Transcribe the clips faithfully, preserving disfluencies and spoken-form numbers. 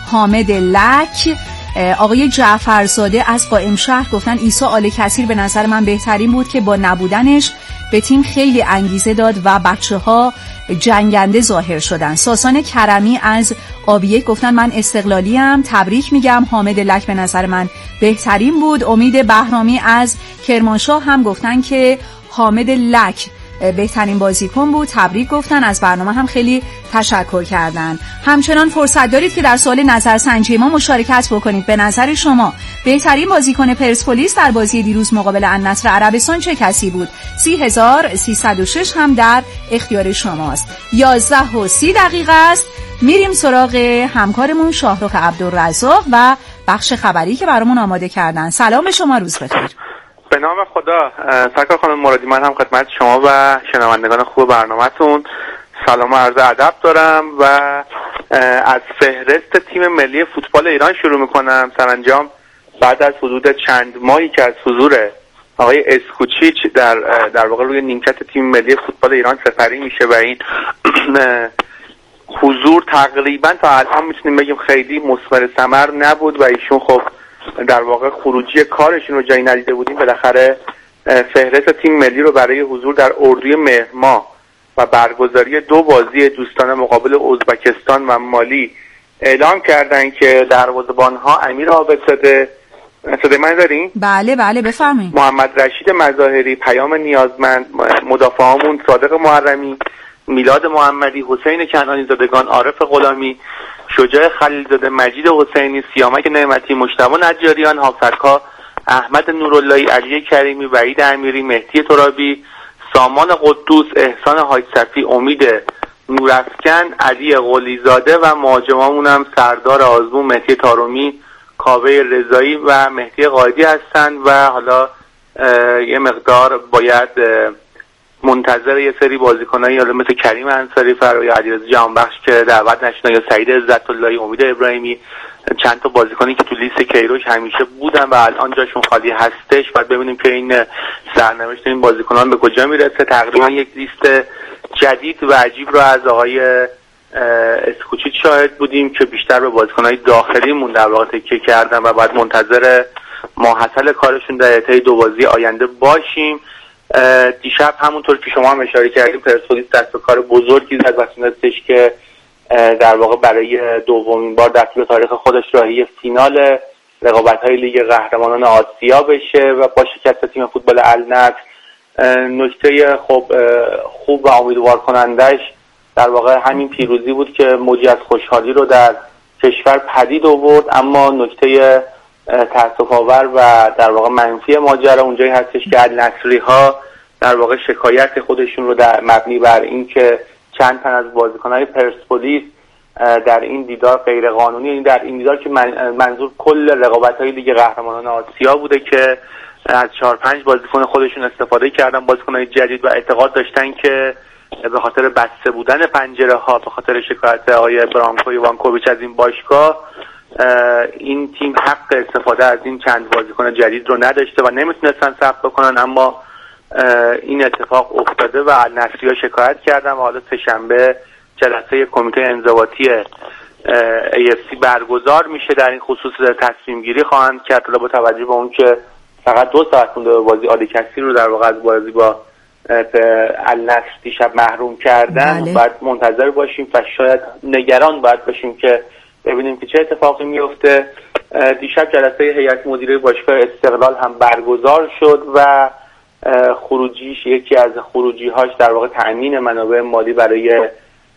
حامد لک. آقای جعفرزاده از قائم شهر گفتن عیسی آل کثیر به نظر من بهترین بود که با نبودنش به تیم خیلی انگیزه داد و بچه ها جنگنده ظاهر شدن. ساسان کرمی از آبیه گفتن من استقلالیم، تبریک میگم، حامد لک به نظر من بهترین بود. امید بهرامی از کرمانشاه هم گفتن که حامد لک بهترین بازیکن بود، تبریک گفتن، از برنامه هم خیلی تشکر کردن. همچنان فرصت دارید که در سوال نظرسنجی ما مشارکت بکنید. به نظر شما بهترین بازیکن پرسپولیس در بازی دیروز مقابل النصر عربستان چه کسی بود؟ سی هزار سیصد و شش هم در اختیار شماست. یازده و سی دقیقه است. میریم سراغ همکارمون شاهرخ عبدالرزاق و بخش خبری که برامون آماده کردن. سلام به شما، روز بخیر. به نام خدا. سرکار خانم مرادی، من هم خدمت شما و شنوندگان خوب برنامه‌تون سلام و عرض ادب دارم و از فهرست تیم ملی فوتبال ایران شروع میکنم. سرانجام بعد از حدود چند ماهی که از حضور آقای اسکوچیچ در در واقع روی نیمکت تیم ملی فوتبال ایران سپری میشه و این حضور تقریبا تا الان میتونیم بگیم خیلی مثمر ثمر نبود و ایشون خب در واقع خروجی کارشون رو جایی ندیده بودیم. بالاخره فهرست تیم ملی رو برای حضور در اردوی مهر ماه و برگزاری دو بازی دوستانه مقابل ازبکستان و مالی اعلام کردن که دروازه‌بان‌ها امیر عابدزاده، صدای من دارین؟ بله بله بفرمایید. محمد رشید مظاهری، پیام نیازمند، مدافعامون صادق محرمی، میلاد محمدی، حسین کنعانی زادگان، عارف غلامی، شجاع خلیلزاده، مجید حسینی، سیامک نعمتی، مجتبی نجاریان، حافظ‌ها، احمد نوراللهی، علی کریمی، وحید امیری، مهدی ترابی، سامان قدوس، احسان حاجصفی، امید نورافکن، علی قلیزاده و مهاجمامون هم سردار آزمون، مهدی طارمی، کاوه رضایی و مهدی قائدی هستند و حالا یه مقدار باید منتظر یه سری بازیکنایی حالا مثل کریم انصاری، فرای علیرضا جهانبخش که دعوت نشدن یا سعید عزت اللهی، امید ابراهیمی، چند تا بازیکنی که تو لیست کیروش همیشه بودن و الان جاشون خالی هستش. بعد ببینیم که این سرنوشت این بازیکنان به کجا میرسه. تقریبا یک لیست جدید و عجیب رو از آقای اسکوچیچ شاهد بودیم که بیشتر به بازیکنای داخلیمون در واقع تکیه کردن و بعد منتظر ماحصل کارشون در طی دو بازی آینده باشیم. دیشب همونطور که شما هم اشاره کردیم پرسپولیس دست به کار بزرگی زد و تونستش که در واقع برای دومین بار در طول تاریخ خودش راهی فینال رقابت‌های لیگ قهرمانان آسیا بشه و با شکست تیم فوتبال النصر. نکته خب خوب و امیدوار کنندش در واقع همین پیروزی بود که موجی از خوشحالی رو در کشور پدید آورد، اما نکته تأسف‌آور و در واقع منفی ماجرا اونجایی هستش که النصری‌ها در واقع شکایت خودشون رو در مبنی بر این که چند تن از بازیکن‌های پرسپولیس در این دیدار غیر قانونی، یعنی در این دیدار که منظور کل رقابت‌های لیگ قهرمانان آسیا بوده که از چهار پنج بازیکن خودشون استفاده کردن، بازیکن‌های جدید، و اعتقاد داشتن که به خاطر بسته بودن پنجره‌ها، به خاطر شکایت آقای برانکو ایوانکوویچ از این باشگاه، این تیم حق استفاده از این چند بازیکن جدید رو نداشته و نمیتونستن ثبت بکنن، اما این اتفاق افتاده و النصری‌ها شکایت کردن و حالا سه‌شنبه جلسه کمیته انضباطی ای اف سی برگزار میشه. در این خصوص تصمیم گیری خواهند کرد با توجه به اون که فقط دو ساعت مونده به بازی آل کثیر رو در واقع از بازی با النصر دیشب محروم کردن. بله. باید منتظر باشیم و شاید نگران باید باشیم که ببینیم که چه اتفاقی میفته. دیشب جلسه هیئت مدیره باشگاه استقلال هم برگزار شد و خروجیش یکی از خروجی‌هاش در واقع تأمین منابع مالی برای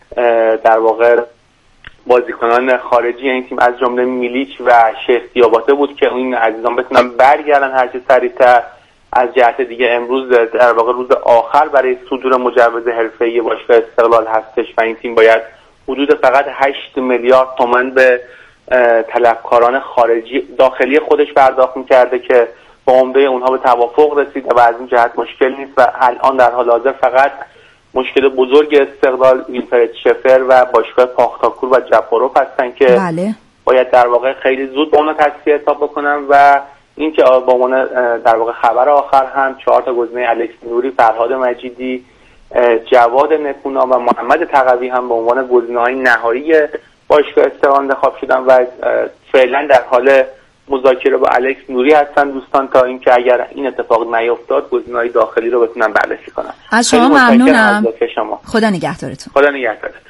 در واقع بازیکنان خارجی این تیم از جمله میلیچ و شیخ دیاباته بود که این عزیزان بتونن برگردن هر چه سریعتر. از جهت دیگه امروز در واقع روز آخر برای صدور مجوز حرفه‌ای باشگاه استقلال هستش و این تیم باید حدود فقط هشت میلیارد تومان به طلبکاران خارجی داخلی خودش پرداخت می‌کرده که با عمده اونها به توافق رسید و از این جهت مشکل نیست و الان در حال حاضر فقط مشکل بزرگ استقلال ویلفرد شفر و باشگاه پاختاکور و جپاروف هستن که بله. باید در واقع خیلی زود با اونا تصفیه حساب بکنن و این که با عنوان در واقع خبر آخر هم چهار تا گزینه الکس نوری، فرهاد مجیدی، جواد نکونا و محمد تقوی هم به عنوان گزینه‌های نهایی باشگاه استقلال انتخاب شدن و فعلا در حال مذاکره با الکس نوری هستن دوستان تا اینکه اگر این اتفاق نیفتاد گزینه‌های داخلی رو بتونن بررسی کنن. از شما ممنونم. خدا نگهدارتون. خدا نگهدارتون.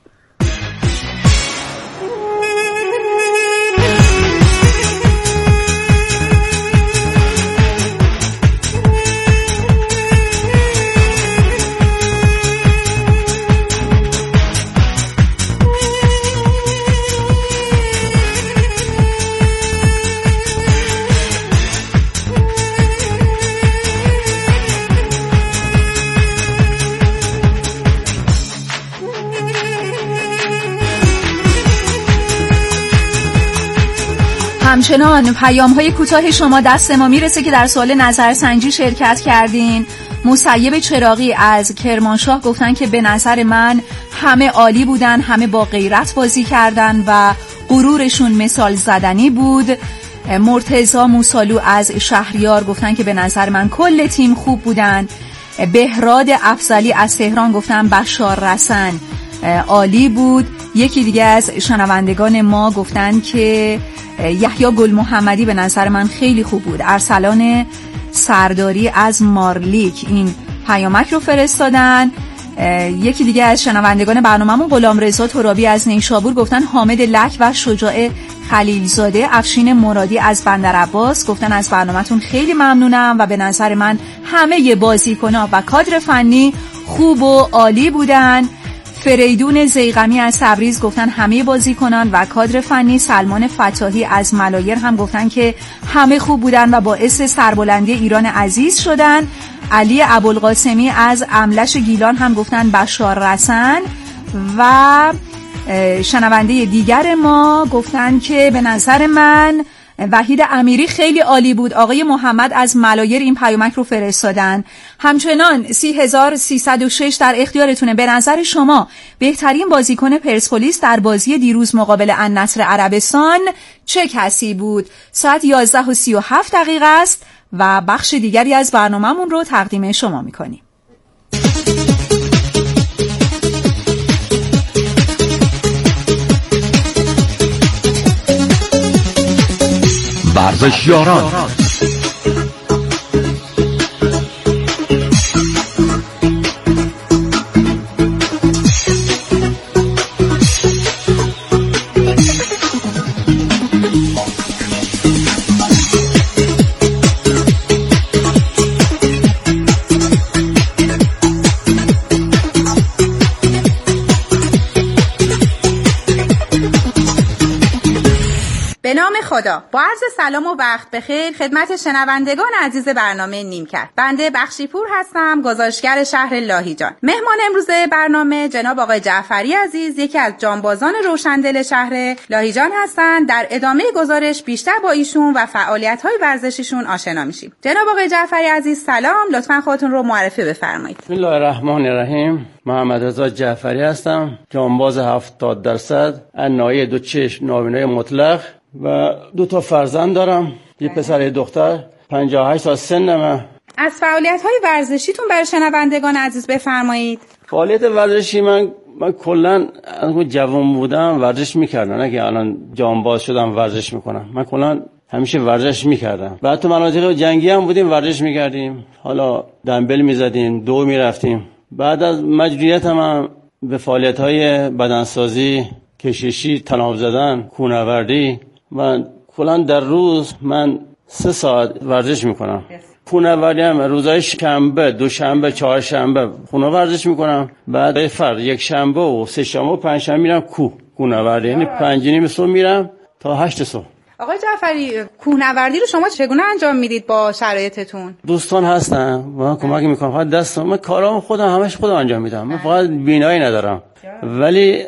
همچنان پیام های کوتاه شما دست ما میرسه که در سوال نظرسنجی شرکت کردین. مسیب چراغی از کرمانشاه گفتن که به نظر من همه عالی بودن، همه با غیرت بازی کردن و غرورشون مثال زدنی بود. مرتضی موسالو از شهریار گفتن که به نظر من کل تیم خوب بودن. بهراد افضلی از تهران گفتن بشار رسن عالی بود. یکی دیگه از شنوندگان ما گفتن که یحیی گل محمدی به نظر من خیلی خوب بود. ارسلان سرداری از مارلیک این پیامک رو فرستادن. یکی دیگه از شنوندگان برنامه‌مون غلامرضا ترابی از نیشابور گفتن حامد لک و شجاع خلیلزاده. افشین مرادی از بندرعباس گفتن از برنامه‌تون خیلی ممنونم و به نظر من همه بازیکن‌ها و کادر فنی خوب و عالی بودن. فریدون زیغمی از تبریز گفتن همه بازیکنان و کادر فنی. سلمان فتاحی از ملایر هم گفتن که همه خوب بودن و باعث سربلندی ایران عزیز شدن. علی ابوالقاسمی از املش گیلان هم گفتن بشار رسن و شنونده دیگر ما گفتن که به نظر من وحید امیری خیلی عالی بود. آقای محمد از ملایر این پیامک رو فرستادن. همچنان سی هزار سیصد و شش در اختیارتونه. به نظر شما بهترین بازیکن پرسپولیس در بازی دیروز مقابل النصر عربستان چه کسی بود؟ ساعت یازده و سی و هفت دقیقه است و بخش دیگری از برنامه‌مون رو تقدیم شما می‌کنیم. ورزشیاران خدا. با عرض سلام و وقت بخیر خدمت شنوندگان عزیز برنامه نیمکت. بنده بخشیپور هستم، گزارشگر شهر لاهیجان. مهمان امروز برنامه جناب آقای جعفری عزیز، یکی از جانبازان روشندل شهر لاهیجان هستند. در ادامه گزارش بیشتر با ایشون و فعالیت‌های ورزشیشون آشنا میشیم. جناب آقای جعفری عزیز سلام، لطفاً خودتون رو معرفی بفرمایید. بسم الله الرحمن الرحیم. محمد رضا جعفری هستم، جانباز هفتاد درصد، ناحیه دو چشم، نابینای مطلق و دو تا فرزند دارم، یه پسر یه دختر. پنجاه و هشت سال سنمه. از فعالیت‌های ورزشیتون برای شنوندگان عزیز بفرمایید. فعالیت ورزشی من من کلا از جوان بودم ورزش میکردم، نه که الان جانباز شدم ورزش میکنم. من کلا همیشه ورزش میکردم. بعد تو مناطق جنگی هم بودیم ورزش میکردیم، حالا دنبل میزدیم، دو میرفتیم. بعد از مجبوریتم هم به فعالیت‌های بدنسازی، کششی، تناب زدن، کوهنوردی، من کلا در روز من سه ساعت ورزش میکنم. کوهنوردی هم روزهای شنبه، دوشنبه، چهارشنبه خونه ورزش میکنم. بعد فرد یک شنبه و سه شنبه و پنج شنبه میرم کوه کوهنوردی، یعنی پنج نیم صبح میرم تا هشت صبح. آقای جعفری، کوهنوردی رو شما چگونه انجام میدید با شرایطتون؟ دوستان هستن من کمک میکنم، فقط دستم من کارام خودم همش خودم انجام میدم. من فقط بینایی ندارم، ولی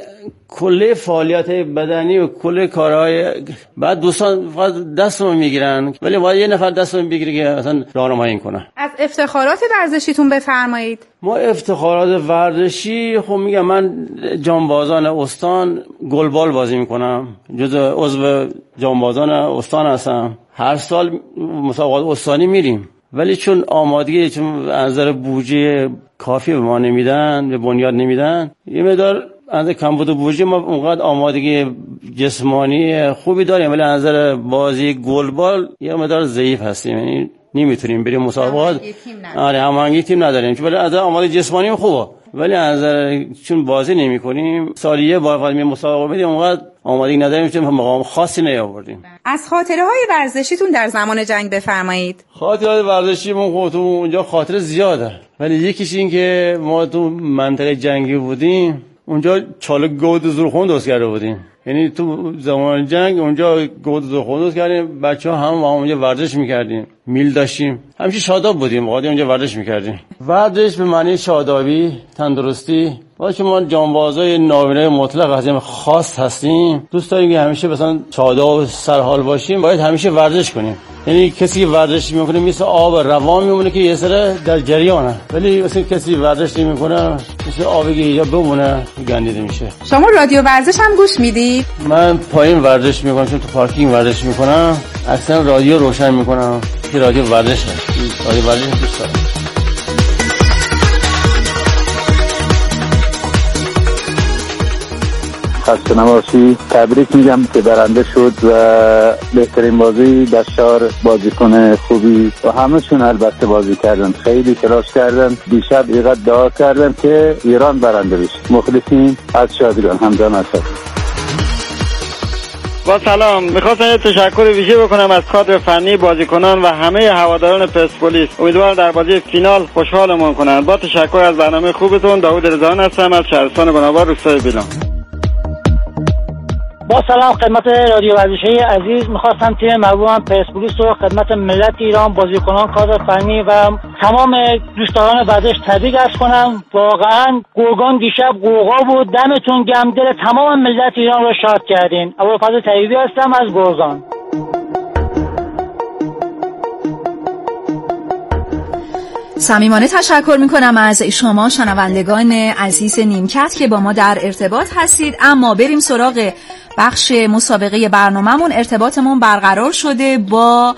کل فعالیت بدنی و کل کارهای بعد دوستان فقط دستم میگیرن، ولی باید یه نفر دستم بگیره که اصلا راهنمایی کنه. از افتخارات ورزشیتون بفرمایید. ما افتخارات ورزشی، خب میگم من جانبازان استان گلبال بازی میکنم، جزء عضو جانبازان استان هستم. هر سال مسابقات استانی میریم، ولی چون آمادگی، چون از نظر بودجه کافی به ما نمیدن، به بنیاد نمیدن، یه مقدار از کمبود بودجه ما اونقدر آمادگی جسمانی خوبی داریم، ولی از نظر بازی گلبال یه مقدار ضعیف هستیم، یعنی نمیتونیم بریم مسابقات. آره هماهنگی تیم نداریم، ولی از آمادگی جسمانی خوبه، ولی از نظر چون بازی نمی‌کنیم سال یه بار فقط می مسابقه بدیم، اونقدر آمادگی نداریم، چون مقام خاصی نیاوردیم. از خاطره‌های ورزشیتون در زمان جنگ بفرمایید. خاطرات ورزشیمون خودمون اونجا خاطره زیاده، ولی یکیش این که ما تو منطقه جنگی بودیم، اونجا چاله گود زورخون درست کرده بودیم، یعنی تو زمان جنگ اونجا گود زورخون درست کردیم، بچه‌ها هم ما اونجا ورزش می‌کردیم، میل داشتیم، همیشه شاداب بودیم، قاعده اونجا ورزش می‌کردیم. ورزش به معنی شادابی، تندرستی. واسه ما جانبازای نابینای مطلق هستیم، خاص هستیم، دوست داریم که همیشه مثلا شاداب و سرحال باشیم، باید همیشه ورزش کنیم. یعنی کسی که ورزش میکنه مثل آب روان میمونه که یه سره در جریانه، ولی مثلا کسی ورزش نمیکنه مثل آبی که یا بمونه گندیده میشه. شما رادیو ورزش هم گوش میدید؟ من پایین ورزش میکنم، چون تو پارکینگ ورزش میکنم، اکثرا رادیو روشن میکنم که رادیو ورزش هست. رادیو ورزش دوست دارم. خسته نباشی. تبریک میگم که برنده شد و بهترین بازی دستار بازیکن خوبی و همه‌شون البته بازی کردن، خیلی تلاش کردن، دیشب اینقدر دعا کردن که ایران برنده بشه. مخلصیم از شادگان همدان هستم. با سلام، میخواستم یه تشکر ویژه بکنم از کادر فنی، بازیکنان و همه هواداران پرسپولیس. امیدوارم در بازی فینال خوشحالمون کنن. با تشکر از برنامه خوبتون. داوود رضوان هستم از شهرستان بنابر روستای بیلان. با سلام خدمت رادیو ورزشی عزیز، میخواستم تیم محبوبم پرسپولیس رو خدمت ملت ایران، بازیکنان، کادر فنی و تمام دوستداران ورزش تبریک عرض کنم. واقعا گرگان دیشب قوقا بود، دمتون گرم، دل تمام ملت ایران رو شاد کردین. ابوالفضل طیبی هستم از گرگان. صمیمانه تشکر میکنم از شما شنوندگان عزیز نیمکت که با ما در ارتباط هستید. اما بریم سراغ بخش مسابقه برنامه‌مون. ارتباطمون برقرار شده با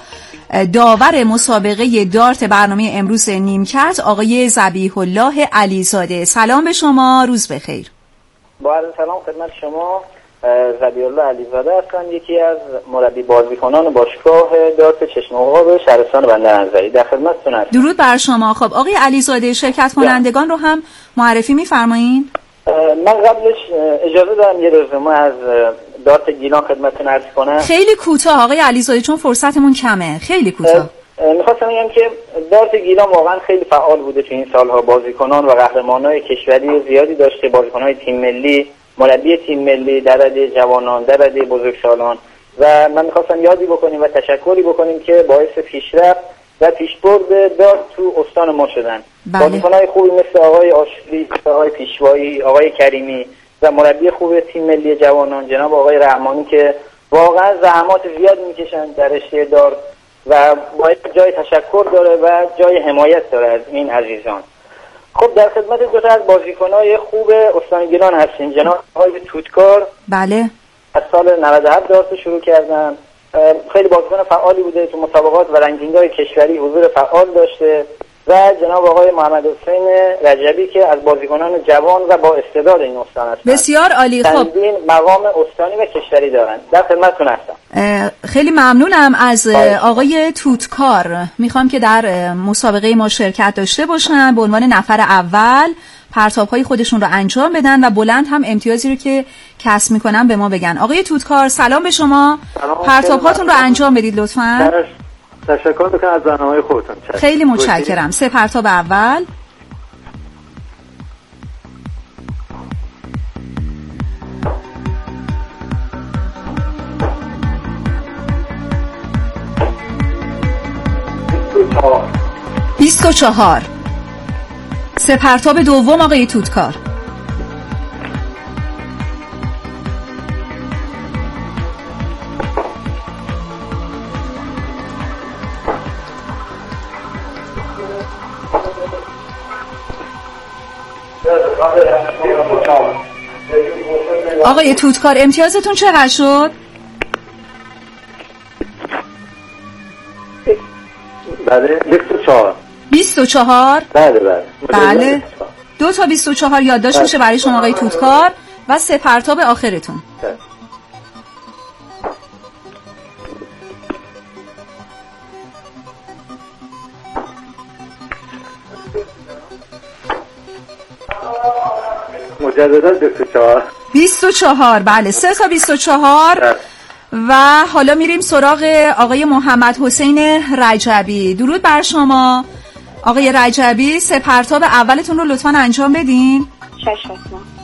داور مسابقه دارت برنامه امروز نیمکت، آقای ذبیح الله علیزاده. سلام به شما، روز بخیر. با عرض سلام خدمت شما. ذبیح الله علیزاده هستم، یکی از مربی بازیکنان باشگاه دارت چشم عقاب شهرستان بندرانزلی. در خدمتتون هستم. درود بر شما. خب آقای علیزاده، شرکت کنندگان رو هم معرفی می‌فرمایید؟ من قبلش اجازه دارم یه رزومه از دارت گیلان خدمتتون عرض کنم. خیلی کوتاه آقای علیزاده، چون فرصتمون کمه. خیلی کوتاه. میخواستم بگم که دارت گیلان واقعا خیلی فعال بوده تو این سالها. بازیکنان و قهرمانای کشوری زیادی داشته، بازیکنای تیم ملی، مربی تیم ملی در رده جوانان، در رده بزرگسالان، و من میخواستم یادی بکنیم و تشکری بکنیم که باعث پیشرفت و پیشبرد دارت تو استان ما شدن. بازیکنای خوبی مثل آقای آشوری، آقای پیشوایی، آقای کریمی و مربی خوب تیم ملی جوانان جناب آقای رحمانی که واقعا زحمات زیاد میکشن در رشته دارت و باید جای تشکر داره و جای حمایت داره از این عزیزان. خب در خدمت دو تا از بازیکن‌های خوب استان گیلان هستیم. جناب آقای توتکار، بله، از سال نود و هفت دارت شروع کردن. خیلی بازیکن فعالی بوده، تو مسابقات و رنکینگ‌های کشوری حضور فعال داشته. و جناب آقای محمد حسین رجبی که از بازیکنان جوان و با استعداد این استان هستند. بسیار عالی. خب چندین مقام استانی و کشوری دارن. در خدمتتون هستم. خیلی ممنونم از آقای توتکار. میخوام که در مسابقه ما شرکت داشته باشن، به عنوان نفر اول پرتاب‌های خودشون رو انجام بدن و بلند هم امتیازی رو که کسب میکنن به ما بگن. آقای توتکار سلام به شما. پرتاب‌هاتون رو انجام بدید لطفاً. تشکر میکنم از برنامه خودتون. خیلی متشکرم. سه پرتاب اول. بیست و چهار. سه پرتاب دوم آقای توتکار. آقای توتکار امتیازتون چقدر شد؟ بله بیست و چهار. بیست و چهار؟ بله بله. بله. دو تا بیست و چهار یادداشت میشه برای شما آقای توتکار. و سه پرتاب آخرتون. مجددا بیست و چهار. بیست و چهار، بله، سه تا بیست و چهار. و حالا میریم سراغ آقای محمد حسین رجبی. درود بر شما آقای رجبی، سه پرتاب اولتون رو لطفاً انجام بدین. چشم.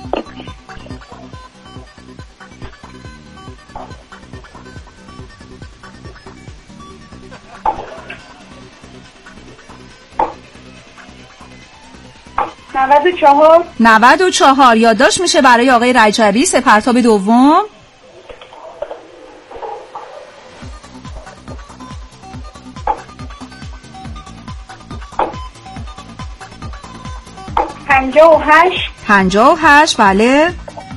نود و چهار. نود و چهار یادداشت میشه برای آقای رجبی. سه پرتاب دوم. پنجاه و هشت. پنجاه و هشت، بله.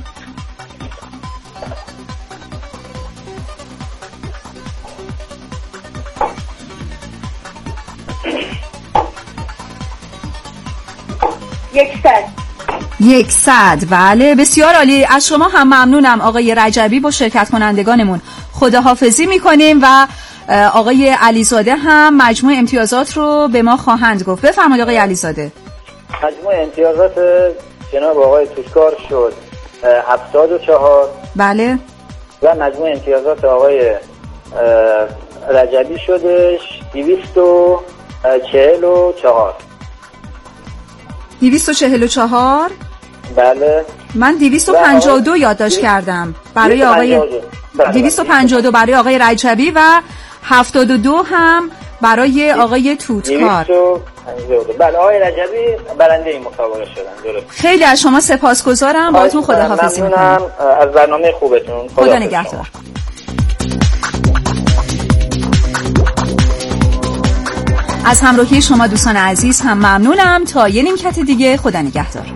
یکصد. یکصد، بله، بسیار عالی. از شما هم ممنونم آقای رجبی. با شرکت کنندگانمون خداحافظی میکنیم و آقای علیزاده هم مجموع امتیازات رو به ما خواهند گفت. بفرمایید آقای علیزاده. مجموع امتیازات جناب آقای توشکار شد هفتاد و چهار. بله. و مجموع امتیازات آقای رجبی شدش دویست و چهل و چهار. دویست و چهل و چهار؟ بله. من دویست و پنجاه و دو یادداشت کردم برای آقای دویست و پنجاه و دو برای آقای رجبی و هفتاد و دو هم برای آقای توتکار. بله، آقای رجبی برنده این مسابقه شدن. درست. خیلی از شما سپاسگزارم. باهاتون خداحافظی می‌کنم. از برنامه خوبتون. خدا نگهدار. از همراهی شما دوستان عزیز هم ممنونم. تا یه نیمکت دیگه، خدا نگهدار.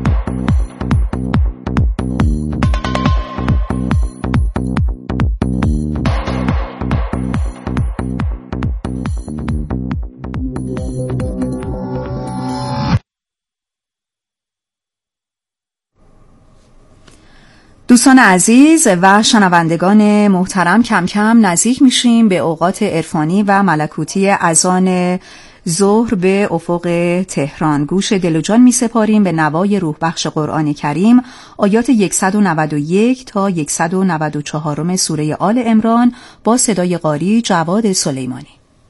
دوستان عزیز و شنوندگان محترم، کم کم نزدیک میشیم به اوقات عرفانی و ملکوتی اذان ظهر به افق تهران. گوش دل و جان می سپاریم به نوای روح بخش قرآن کریم، آیات صد و نود و یک تا صد و نود و چهار سوره آل عمران با صدای قاری جواد سلیمانی.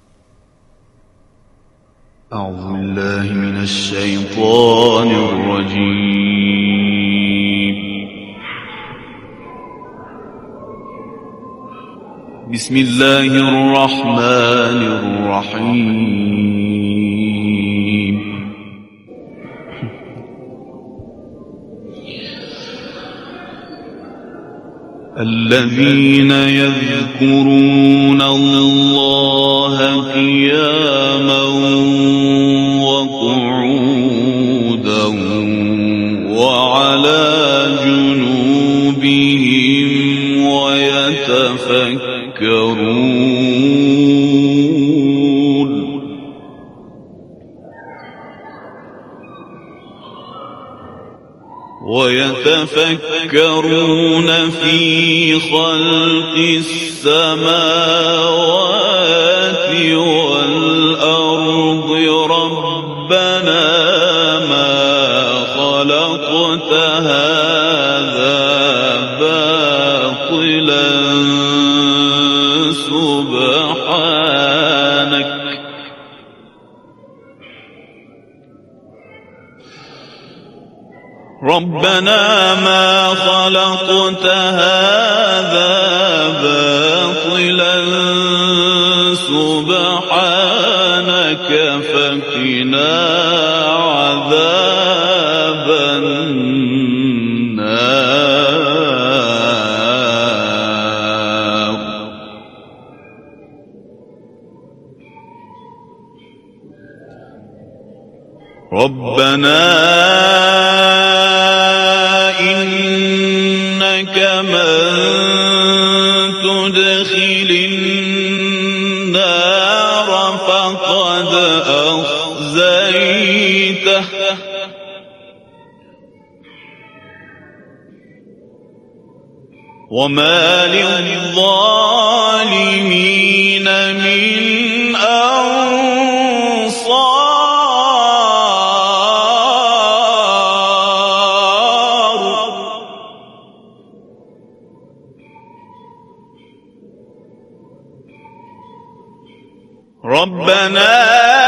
اعوذ بالله من الشیطان الرجیم. بسم الله الرحمن الرحیم. الذين يذكرون الله قياما وقعودا وعلى جنوبهم ويتفكرون ويتفكرون في خلق السماوات والأرض ربنا ما خلقت هذا باطلا سبحانك ربنا ما خلقت هذا باطلا سبحانك فقنا عذاب النار. ربنا إنك من تدخل النار فقد أخزيته وما للظالمين من أنصار ربنا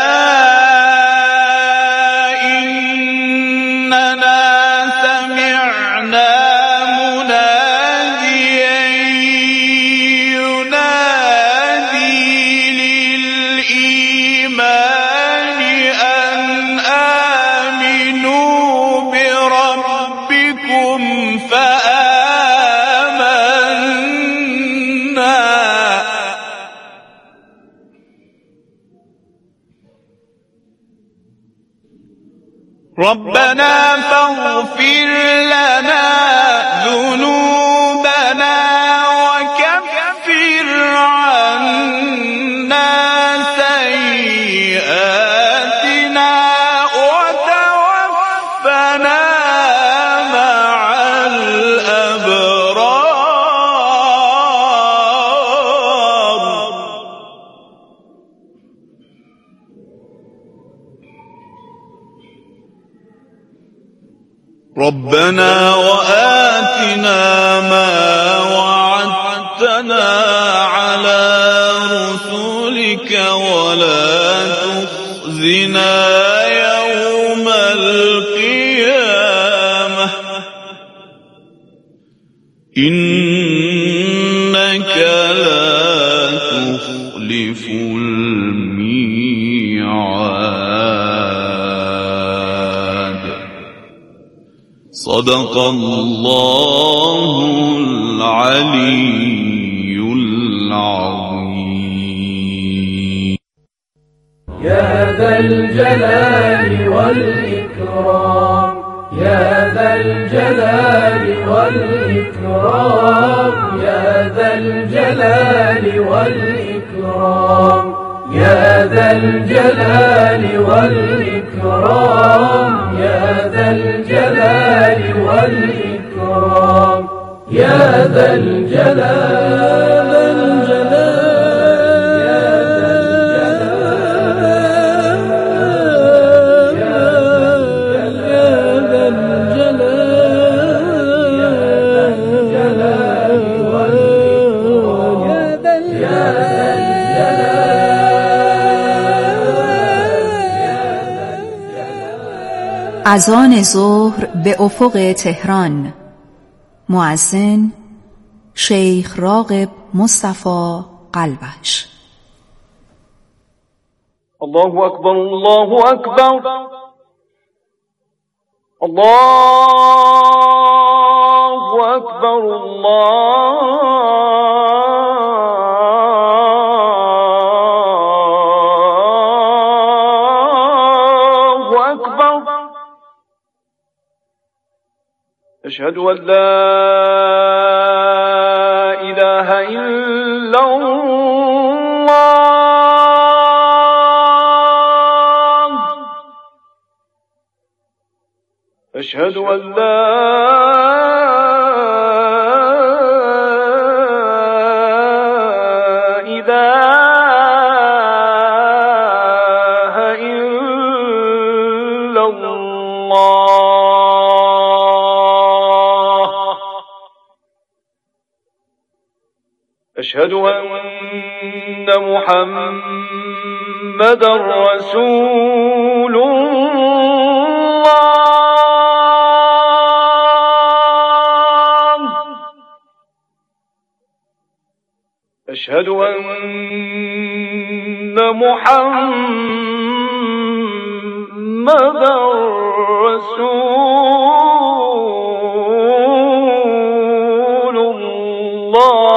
ربنا فاغفر لنا ذنوبنا وكفر عنا سيئاتنا وتوفنا مع الأبرار ربنا وآتنا ما وعدتنا على رسلك ولا تخزنا يوم القيامة إنك لا تخلف الميعاد صدق الله العلي العظيم يا ذا الجلال والإكرام يا ذا الجلال والإكرام يا ذا الجلال والإكرام يا ذا الجلال والإكرام يا ذا الجلال والإكرام يا ذا الجلال اذان ظهر به افق تهران. مؤذن شیخ راغب مصطفی قلبش. الله اکبر الله اکبر الله اکبر الله أشهد أن لا إله إلا الله أشهد أن لا إله إلا الله أشهد أن محمدا رسول الله أشهد أن محمدا رسول الله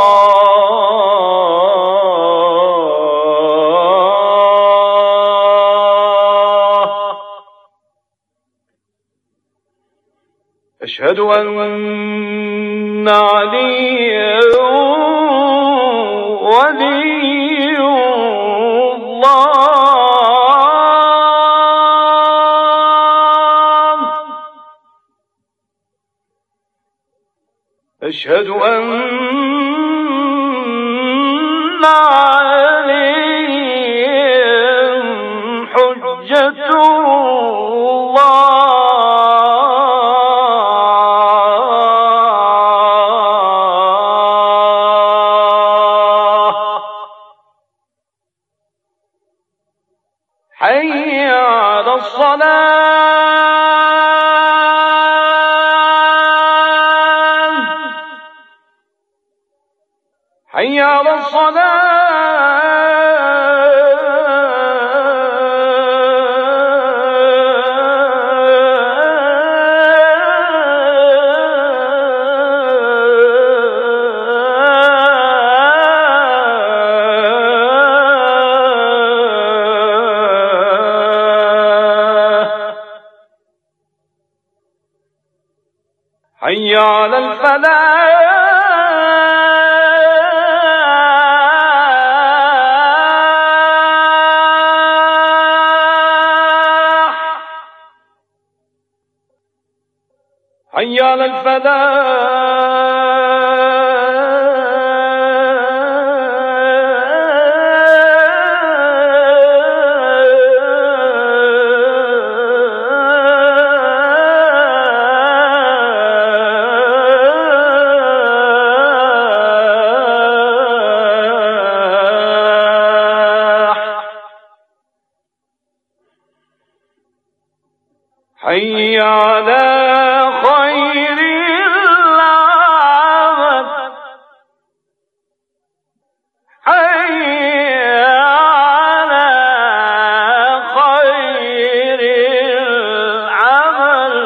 أشهد أن عليا ولي الله أشهد أن عليهم حجة الله حي على الصلاة حي على حي على الفلاح حي على حي على خير العمل حي على خير العمل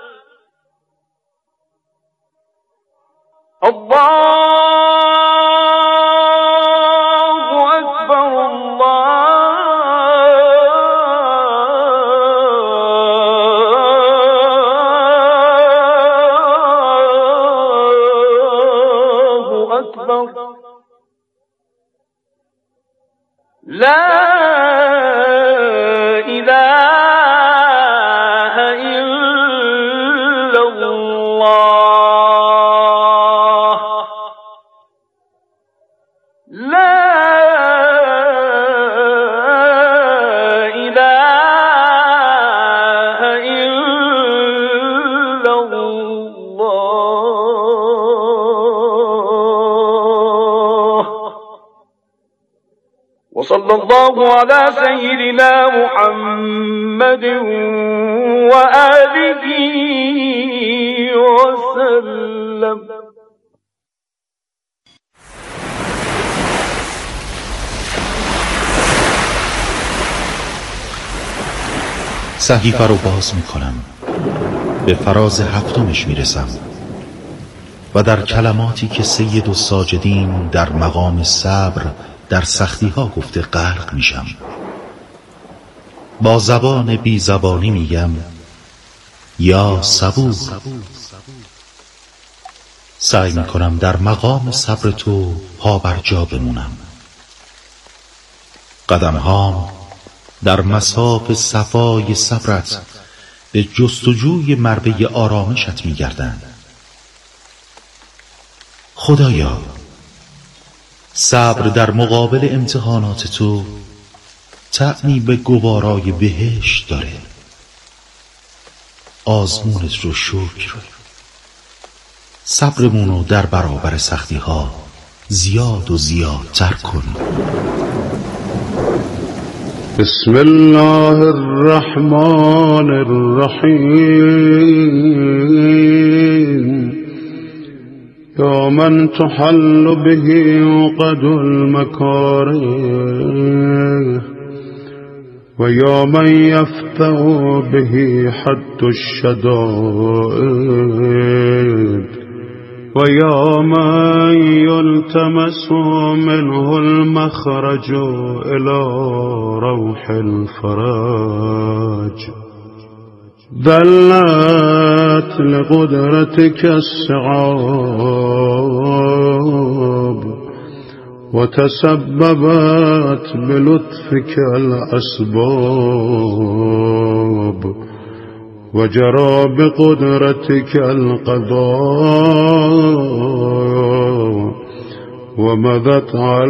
الله أكبر لا إله إلا الله لا إله إلا الله وصلى الله على سيدنا محمد وآله وسلم. صحیفه رو باز میکنم، به فراز هفتمش میرسم و در کلماتی که سید الساجدین در مقام صبر در سختی ها گفته غرق میشم. با زبان بی زبانی میگم یا صبور. سعی میکنم در مقام صبر تو پا بر جا بمونم. قدم هام در مساف صفای صبرت به جستجوی مربع آرامشت میگردند. خدایا، صبر در مقابل امتحانات تو طعمی به گوارای بهشت داره. آزمونت رو شکر، صبرمونو در برابر سختی ها زیاد و زیادتر کن. بسم الله الرحمن الرحیم. یا من تحل به عقد المکاره و یا من یفتح به حد الشدائد و یا من یلتمس منه المخرج الى روح الفرج. دلت لقدرتك الصعاب وتسببت بلطفك الأسباب وجرى بقدرتك القضاء ومضت على